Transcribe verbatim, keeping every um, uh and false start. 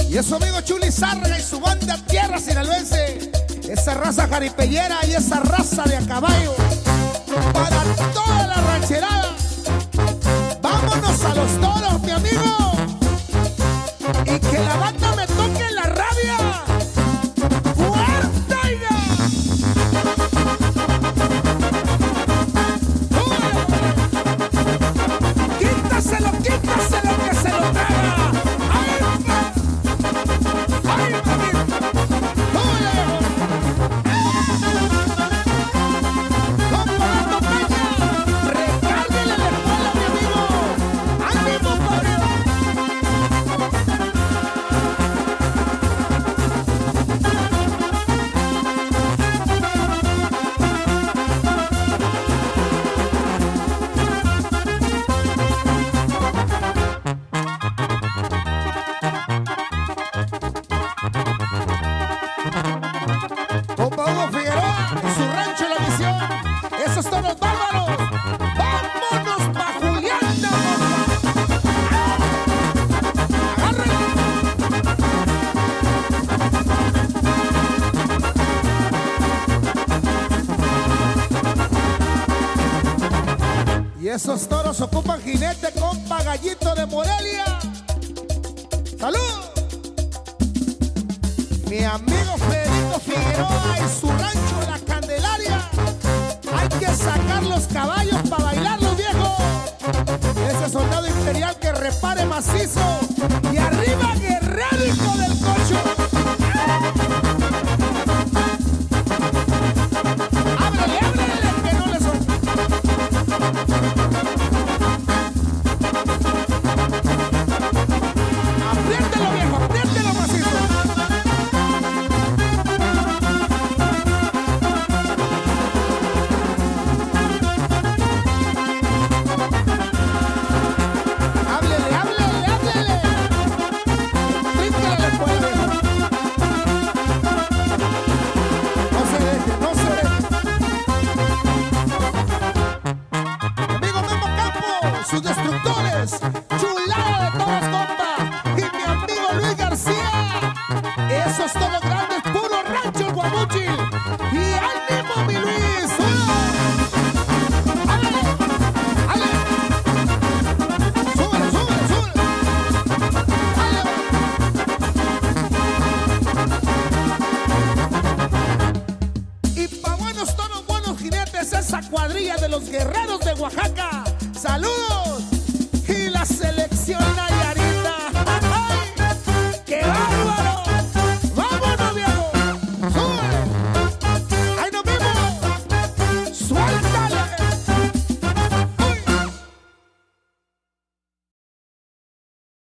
Y es su amigo Chuli Zárraga y su banda Tierra Sinaloense. Esa raza jaripellera y esa raza de a caballo. Para toda la rancherada. Vámonos a los toros, mi amigo. Y que la banda me toque la rabia. ¡Fuerte, oiga! ¡Quítaselo, quítaselo que se lo traga! ¡Ay, ma! ¡Ay, mamita! ¡Comparando peña! ¡Recárguele la escuela, mi amigo! ¡Ánimo, padre! Compa Hugo Figueroa, en su rancho La Misión. Esos son los bárbaros. ¡Vámonos pa' Juliana, compa! ¡Agárrenlo! Y esos toros ocupan jinete, compa Gallito de Morelia. ¡Salud! Mi amigo Federico Figueroa y su rancho La Candelaria. Hay que sacar los caballos para bailarlos, viejo. Ese soldado imperial que repare macizo. Y arriba Guerrero, hijo del cocho. ¡Ábrele, ábrele, que no le son! ¡Apriételo, viejo, apriételo macizo! ¡Háblele, háblele, háblele! ¡Tríncale la escuela, viejo! No se deje, no se deje. Amigo Memo Campo, sus destructores, chulada de todos, compa. Y mi amigo Luis García, esos todos grandes, puro rancho el Guamuchil. Y ánimo, mi Luis. ¡Ándale! ¡Ándale! ¡Súbele, súbele, súbele! ¡Ándale! Y pa' buenos tonos, buenos jinetes, esa cuadrilla de los guerreros de Oaxaca.